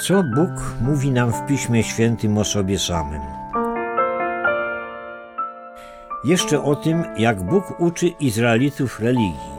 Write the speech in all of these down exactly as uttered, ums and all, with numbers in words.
Co Bóg mówi nam w Piśmie Świętym o sobie samym? Jeszcze o tym, jak Bóg uczy Izraelitów religii.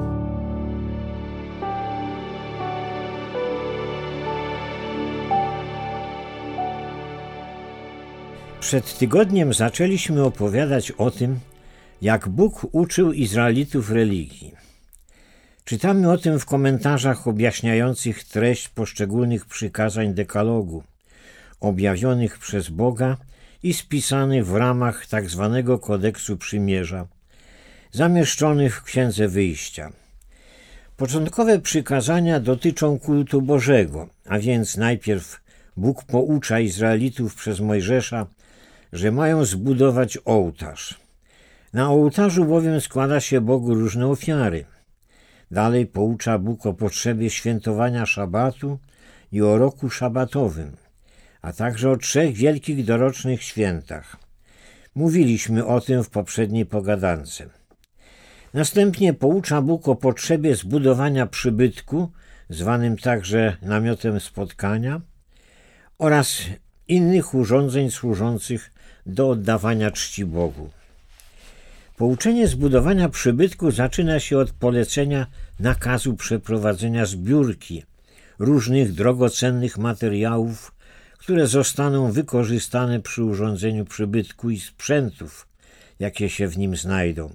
Przed tygodniem zaczęliśmy opowiadać o tym, jak Bóg uczył Izraelitów religii. Czytamy o tym w komentarzach objaśniających treść poszczególnych przykazań dekalogu, objawionych przez Boga i spisanych w ramach tzw. kodeksu przymierza, zamieszczonych w Księdze Wyjścia. Początkowe przykazania dotyczą kultu Bożego, a więc najpierw Bóg poucza Izraelitów przez Mojżesza, że mają zbudować ołtarz. Na ołtarzu bowiem składa się Bogu różne ofiary. Dalej poucza Bóg o potrzebie świętowania szabatu i o roku szabatowym, a także o trzech wielkich dorocznych świętach. Mówiliśmy o tym w poprzedniej pogadance. Następnie poucza Bóg o potrzebie zbudowania przybytku, zwanym także namiotem spotkania, oraz innych urządzeń służących do oddawania czci Bogu. Pouczenie zbudowania przybytku zaczyna się od polecenia nakazu przeprowadzenia zbiórki różnych drogocennych materiałów, które zostaną wykorzystane przy urządzeniu przybytku i sprzętów, jakie się w nim znajdą.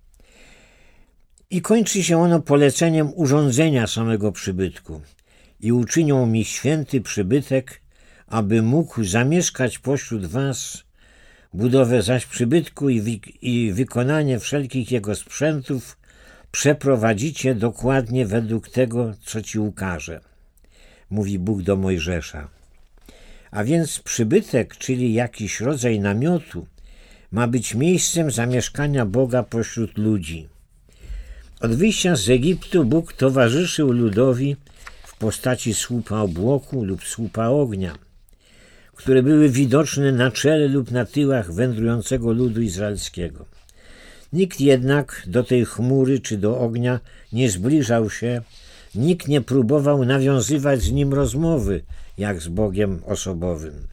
I kończy się ono poleceniem urządzenia samego przybytku. I uczynią mi święty przybytek, aby mógł zamieszkać pośród was, budowę zaś przybytku i, wy- i wykonanie wszelkich jego sprzętów przeprowadzicie dokładnie według tego, co ci ukażę, mówi Bóg do Mojżesza. A więc przybytek, czyli jakiś rodzaj namiotu, ma być miejscem zamieszkania Boga pośród ludzi. Od wyjścia z Egiptu Bóg towarzyszył ludowi w postaci słupa obłoku lub słupa ognia, które były widoczne na czele lub na tyłach wędrującego ludu izraelskiego. Nikt jednak do tej chmury czy do ognia nie zbliżał się, nikt nie próbował nawiązywać z nim rozmowy, jak z Bogiem osobowym.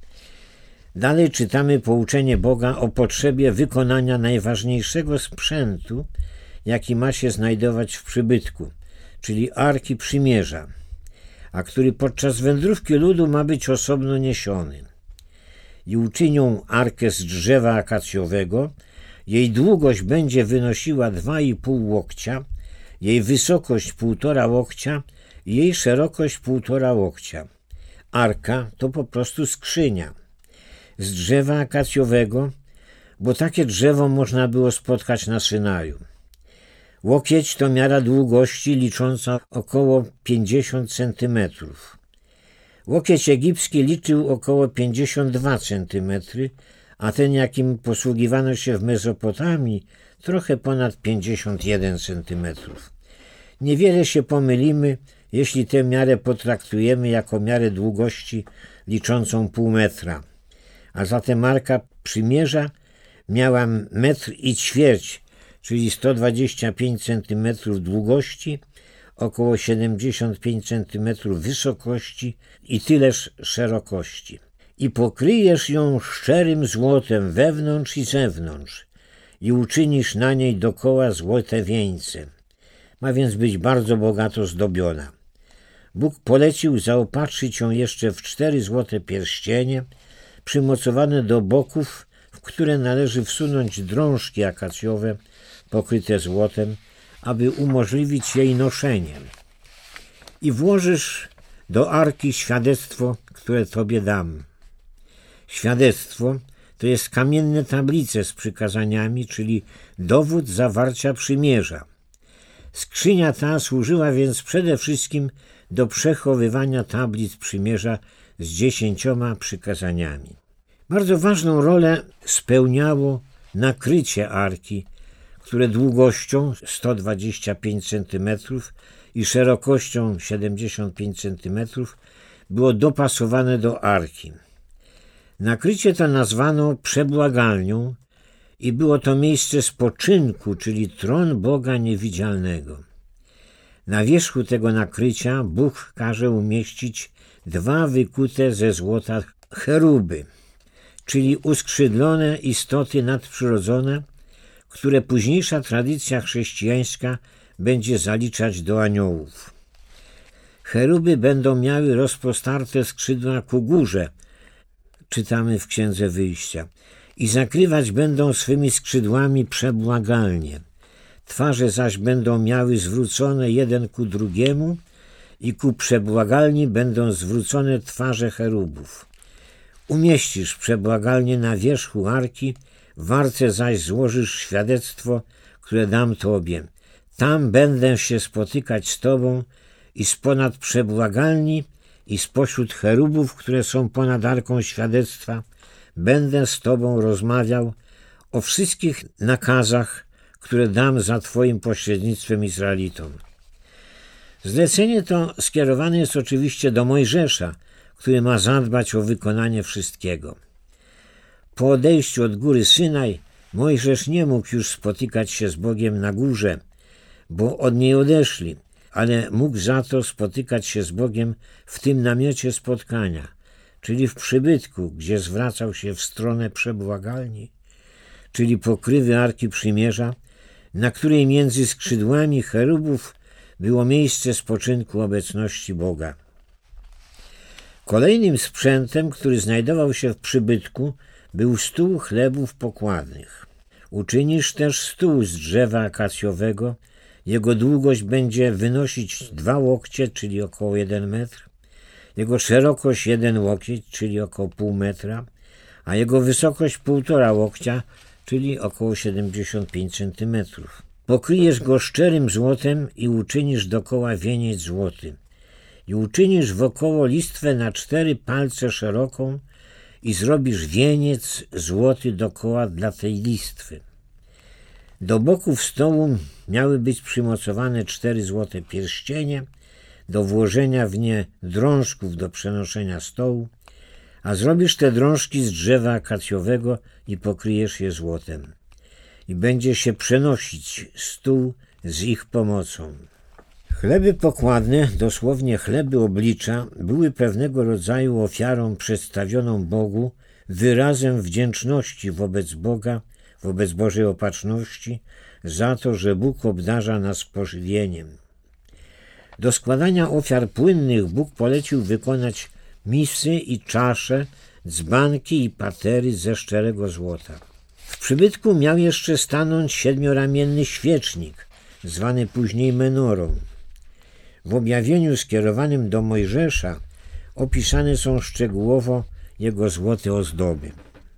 Dalej czytamy pouczenie Boga o potrzebie wykonania najważniejszego sprzętu, jaki ma się znajdować w przybytku, czyli Arki Przymierza, a który podczas wędrówki ludu ma być osobno niesiony. I uczynią arkę z drzewa akacjowego, jej długość będzie wynosiła dwa i pół łokcia, jej wysokość półtora łokcia i jej szerokość półtora łokcia. Arka to po prostu skrzynia. Z drzewa akacjowego, bo takie drzewo można było spotkać na Synaju. Łokieć to miara długości licząca około pięćdziesiąt centymetrów. Łokieć egipski liczył około pięćdziesiąt dwa centymetry, a ten, jakim posługiwano się w Mezopotamii, trochę ponad pięćdziesiąt jeden centymetrów. Niewiele się pomylimy, jeśli tę miarę potraktujemy jako miarę długości liczącą pół metra. A zatem Arka Przymierza miała metr i ćwierć, czyli sto dwadzieścia pięć centymetrów długości, około siedemdziesiąt pięć centymetrów wysokości i tyleż szerokości. I pokryjesz ją szczerym złotem wewnątrz i zewnątrz i uczynisz na niej dokoła złote wieńce. Ma więc być bardzo bogato zdobiona. Bóg polecił zaopatrzyć ją jeszcze w cztery złote pierścienie, przymocowane do boków, w które należy wsunąć drążki akacjowe pokryte złotem, aby umożliwić jej noszenie. I włożysz do arki świadectwo, które tobie dam. Świadectwo to jest kamienne tablice z przykazaniami, czyli dowód zawarcia przymierza. Skrzynia ta służyła więc przede wszystkim do przechowywania tablic przymierza z dziesięcioma przykazaniami. Bardzo ważną rolę spełniało nakrycie arki, które długością sto dwadzieścia pięć centymetrów i szerokością siedemdziesiąt pięć centymetrów było dopasowane do arki. Nakrycie to nazwano przebłagalnią i było to miejsce spoczynku, czyli tron Boga niewidzialnego. Na wierzchu tego nakrycia Bóg każe umieścić dwa wykute ze złota cheruby, czyli uskrzydlone istoty nadprzyrodzone, które późniejsza tradycja chrześcijańska będzie zaliczać do aniołów. Cheruby będą miały rozpostarte skrzydła ku górze, czytamy w Księdze Wyjścia, i zakrywać będą swymi skrzydłami przebłagalnie. Twarze zaś będą miały zwrócone jeden ku drugiemu i ku przebłagalni będą zwrócone twarze cherubów. Umieścisz przebłagalnie na wierzchu arki, w arce zaś złożysz świadectwo, które dam Tobie. Tam będę się spotykać z Tobą i z ponad przebłagalni i spośród cherubów, które są ponad arką świadectwa, będę z Tobą rozmawiał o wszystkich nakazach, które dam za Twoim pośrednictwem Izraelitom. Zlecenie to skierowane jest oczywiście do Mojżesza, który ma zadbać o wykonanie wszystkiego. Po odejściu od góry Synaj Mojżesz nie mógł już spotykać się z Bogiem na górze, bo od niej odeszli, ale mógł za to spotykać się z Bogiem w tym namiocie spotkania, czyli w przybytku, gdzie zwracał się w stronę przebłagalni, czyli pokrywy Arki Przymierza, na której między skrzydłami cherubów było miejsce spoczynku obecności Boga. Kolejnym sprzętem, który znajdował się w przybytku, był stół chlebów pokładnych. Uczynisz też stół z drzewa akacjowego. Jego długość będzie wynosić dwa łokcie, czyli około jeden metr, jego szerokość jeden łokieć, czyli około pół metra, a jego wysokość półtora łokcia, czyli około siedemdziesiąt pięć centymetrów. Pokryjesz go szczerym złotem i uczynisz dokoła wieniec złoty. I uczynisz wokoło listwę na cztery palce szeroką i zrobisz wieniec złoty dokoła dla tej listwy. Do boków stołu miały być przymocowane cztery złote pierścienie do włożenia w nie drążków do przenoszenia stołu, a zrobisz te drążki z drzewa akacjowego i pokryjesz je złotem. I będzie się przenosić stół z ich pomocą. Chleby pokładne, dosłownie chleby oblicza, były pewnego rodzaju ofiarą przedstawioną Bogu, wyrazem wdzięczności wobec Boga, wobec Bożej opatrzności, za to, że Bóg obdarza nas pożywieniem. Do składania ofiar płynnych Bóg polecił wykonać misy i czasze, dzbanki i patery ze szczerego złota. W przybytku miał jeszcze stanąć siedmioramienny świecznik, zwany później menorą. W objawieniu skierowanym do Mojżesza opisane są szczegółowo jego złote ozdoby.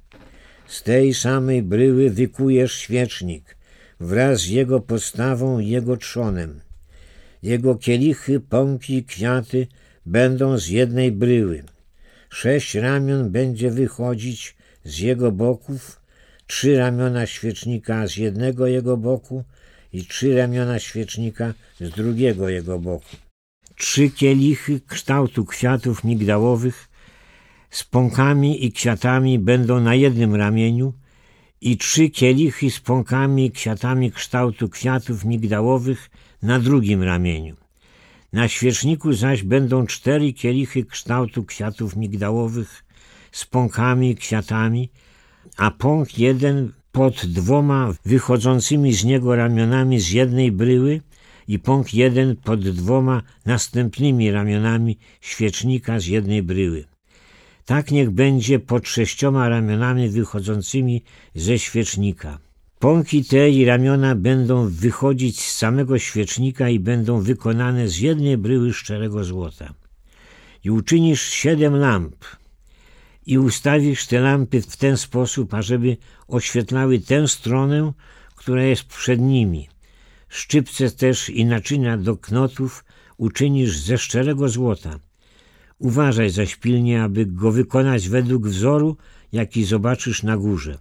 Z tej samej bryły wykujesz świecznik wraz z jego podstawą i jego trzonem. Jego kielichy, pąki i kwiaty będą z jednej bryły. Sześć ramion będzie wychodzić z jego boków, trzy ramiona świecznika z jednego jego boku i trzy ramiona świecznika z drugiego jego boku. Trzy kielichy kształtu kwiatów migdałowych z pąkami i kwiatami będą na jednym ramieniu i trzy kielichy z pąkami i kwiatami kształtu kwiatów migdałowych na drugim ramieniu. Na świeczniku zaś będą cztery kielichy kształtu kwiatów migdałowych z pąkami i kwiatami, a pąk jeden pod dwoma wychodzącymi z niego ramionami z jednej bryły i pąk jeden pod dwoma następnymi ramionami świecznika z jednej bryły. Tak niech będzie pod sześcioma ramionami wychodzącymi ze świecznika. Pąki te i ramiona będą wychodzić z samego świecznika i będą wykonane z jednej bryły szczerego złota. I uczynisz siedem lamp i ustawisz te lampy w ten sposób, ażeby oświetlały tę stronę, która jest przed nimi. Szczypce też i naczynia do knotów uczynisz ze szczerego złota. Uważaj zaś pilnie, aby go wykonać według wzoru, jaki zobaczysz na górze.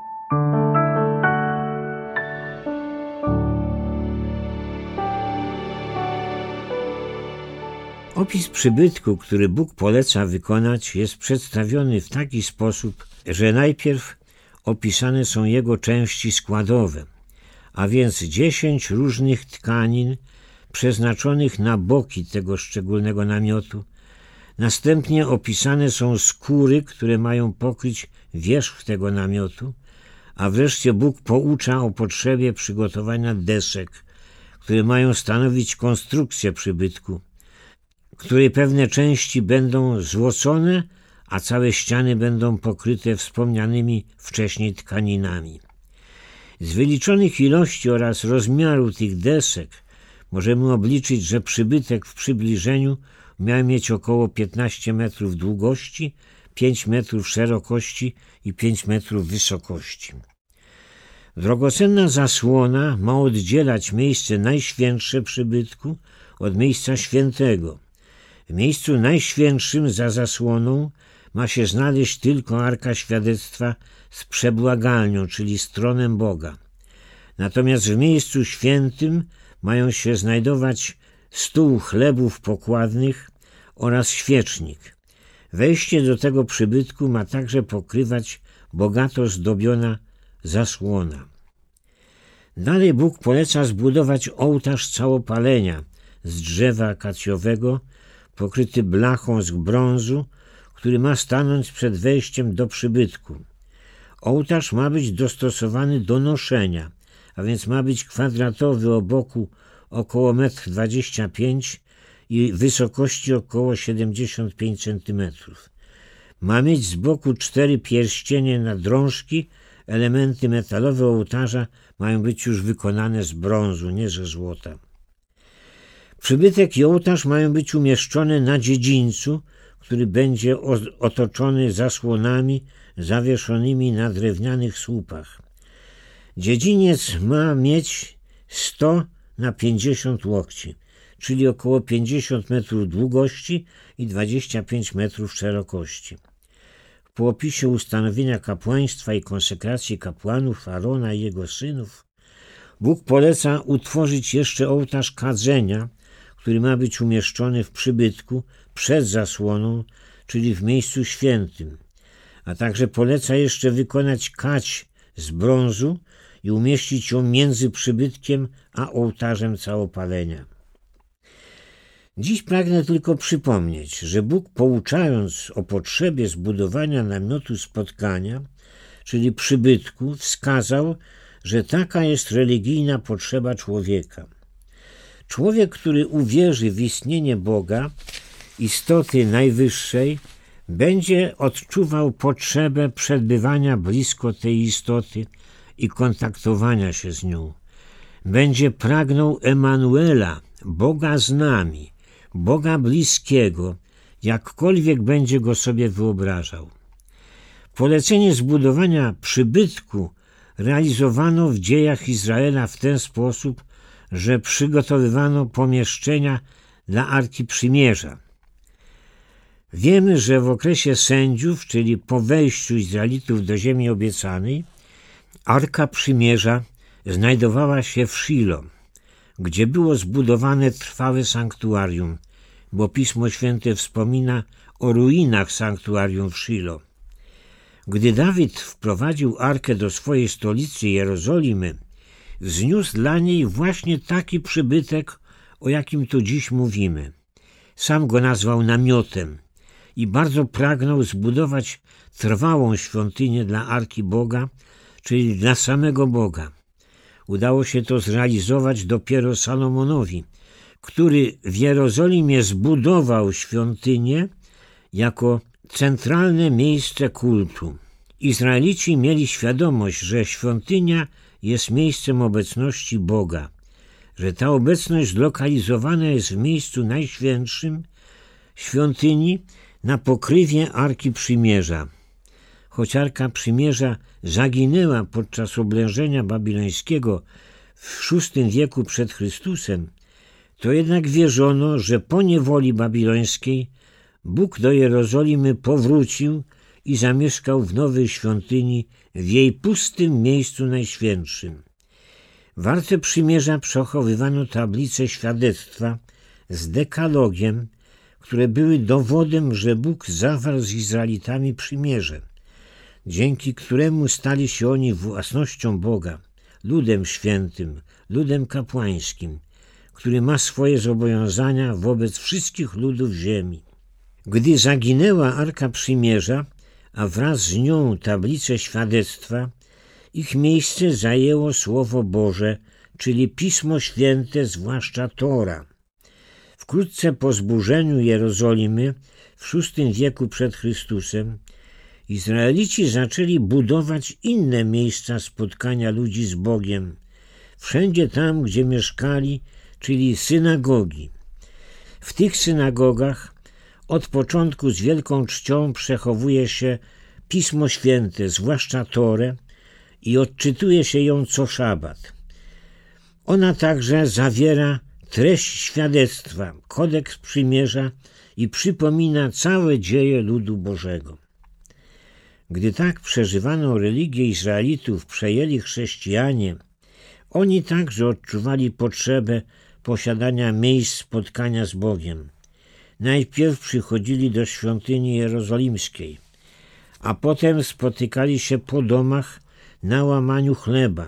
Opis przybytku, który Bóg poleca wykonać, jest przedstawiony w taki sposób, że najpierw opisane są jego części składowe, a więc dziesięć różnych tkanin przeznaczonych na boki tego szczególnego namiotu. Następnie opisane są skóry, które mają pokryć wierzch tego namiotu, a wreszcie Bóg poucza o potrzebie przygotowania desek, które mają stanowić konstrukcję przybytku, której pewne części będą złocone, a całe ściany będą pokryte wspomnianymi wcześniej tkaninami. Z wyliczonych ilości oraz rozmiaru tych desek możemy obliczyć, że przybytek w przybliżeniu miał mieć około piętnaście metrów długości, pięć metrów szerokości i pięć metrów wysokości. Drogocenna zasłona ma oddzielać miejsce najświętsze przybytku od miejsca świętego. W miejscu najświętszym za zasłoną ma się znaleźć tylko Arka Świadectwa z przebłagalnią, czyli z tronem Boga. Natomiast w miejscu świętym mają się znajdować stół chlebów pokładnych oraz świecznik. Wejście do tego przybytku ma także pokrywać bogato zdobiona zasłona. Dalej Bóg poleca zbudować ołtarz całopalenia z drzewa akacjowego, pokryty blachą z brązu, który ma stanąć przed wejściem do przybytku. Ołtarz ma być dostosowany do noszenia, a więc ma być kwadratowy o boku około metr dwadzieścia pięć i wysokości około siedemdziesiąt pięć centymetrów. Ma mieć z boku cztery pierścienie na drążki. Elementy metalowe ołtarza mają być już wykonane z brązu, nie ze złota. Przybytek i ołtarz mają być umieszczone na dziedzińcu, który będzie otoczony zasłonami zawieszonymi na drewnianych słupach. Dziedziniec ma mieć sto na pięćdziesiąt łokci, czyli około pięćdziesiąt metrów długości i dwadzieścia pięć metrów szerokości. Po opisie ustanowienia kapłaństwa i konsekracji kapłanów Arona i jego synów, Bóg poleca utworzyć jeszcze ołtarz kadzenia, który ma być umieszczony w przybytku przed zasłoną, czyli w miejscu świętym, a także poleca jeszcze wykonać kać z brązu i umieścić ją między przybytkiem a ołtarzem całopalenia. Dziś pragnę tylko przypomnieć, że Bóg, pouczając o potrzebie zbudowania namiotu spotkania, czyli przybytku, wskazał, że taka jest religijna potrzeba człowieka. Człowiek, który uwierzy w istnienie Boga, istoty najwyższej, będzie odczuwał potrzebę przebywania blisko tej istoty i kontaktowania się z nią. Będzie pragnął Emanuela, Boga z nami, Boga bliskiego, jakkolwiek będzie go sobie wyobrażał. Polecenie zbudowania przybytku realizowano w dziejach Izraela w ten sposób, że przygotowywano pomieszczenia dla Arki Przymierza. Wiemy, że w okresie sędziów, czyli po wejściu Izraelitów do ziemi obiecanej, Arka Przymierza znajdowała się w Shilo, gdzie było zbudowane trwałe sanktuarium, bo Pismo Święte wspomina o ruinach sanktuarium w Shilo. Gdy Dawid wprowadził Arkę do swojej stolicy Jerozolimy, wzniósł dla niej właśnie taki przybytek, o jakim tu dziś mówimy. Sam go nazwał namiotem i bardzo pragnął zbudować trwałą świątynię dla Arki Boga, czyli dla samego Boga. Udało się to zrealizować dopiero Salomonowi, który w Jerozolimie zbudował świątynię jako centralne miejsce kultu. Izraelici mieli świadomość, że świątynia jest miejscem obecności Boga, że ta obecność zlokalizowana jest w miejscu najświętszym świątyni na pokrywie Arki Przymierza. Choć Arka Przymierza zaginęła podczas oblężenia babilońskiego w szóstym wieku przed Chrystusem, to jednak wierzono, że po niewoli babilońskiej Bóg do Jerozolimy powrócił i zamieszkał w nowej świątyni w jej pustym miejscu najświętszym. W Arce Przymierza przechowywano tablice świadectwa z dekalogiem, które były dowodem, że Bóg zawarł z Izraelitami przymierze, dzięki któremu stali się oni własnością Boga, ludem świętym, ludem kapłańskim, który ma swoje zobowiązania wobec wszystkich ludów ziemi. Gdy zaginęła Arka Przymierza, a wraz z nią tablice świadectwa, ich miejsce zajęło Słowo Boże, czyli Pismo Święte, zwłaszcza Tora. Wkrótce po zburzeniu Jerozolimy w szóstym wieku przed Chrystusem Izraelici zaczęli budować inne miejsca spotkania ludzi z Bogiem, wszędzie tam, gdzie mieszkali, czyli synagogi. W tych synagogach od początku z wielką czcią przechowuje się Pismo Święte, zwłaszcza Torę, i odczytuje się ją co szabat. Ona także zawiera treść świadectwa, kodeks przymierza i przypomina całe dzieje ludu Bożego. Gdy tak przeżywaną religię Izraelitów przejęli chrześcijanie, oni także odczuwali potrzebę posiadania miejsc spotkania z Bogiem. Najpierw przychodzili do świątyni jerozolimskiej, a potem spotykali się po domach na łamaniu chleba,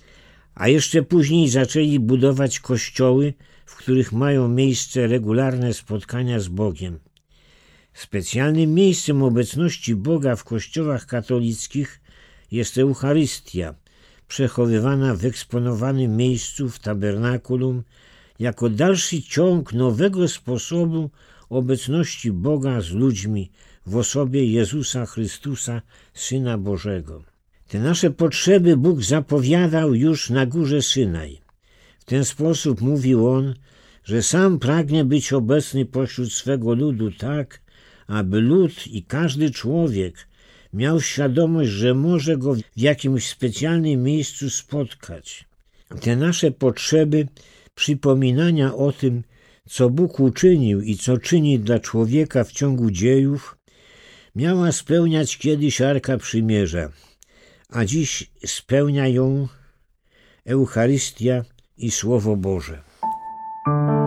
a jeszcze później zaczęli budować kościoły, w których mają miejsce regularne spotkania z Bogiem. Specjalnym miejscem obecności Boga w kościołach katolickich jest Eucharystia, przechowywana w eksponowanym miejscu w tabernakulum jako dalszy ciąg nowego sposobu obecności Boga z ludźmi w osobie Jezusa Chrystusa, Syna Bożego. Te nasze potrzeby Bóg zapowiadał już na górze Synaj. W ten sposób mówił On, że sam pragnie być obecny pośród swego ludu tak, aby lud i każdy człowiek miał świadomość, że może go w jakimś specjalnym miejscu spotkać. Te nasze potrzeby przypominania o tym, co Bóg uczynił i co czyni dla człowieka w ciągu dziejów, miała spełniać kiedyś Arka Przymierza, a dziś spełnia ją Eucharystia i Słowo Boże.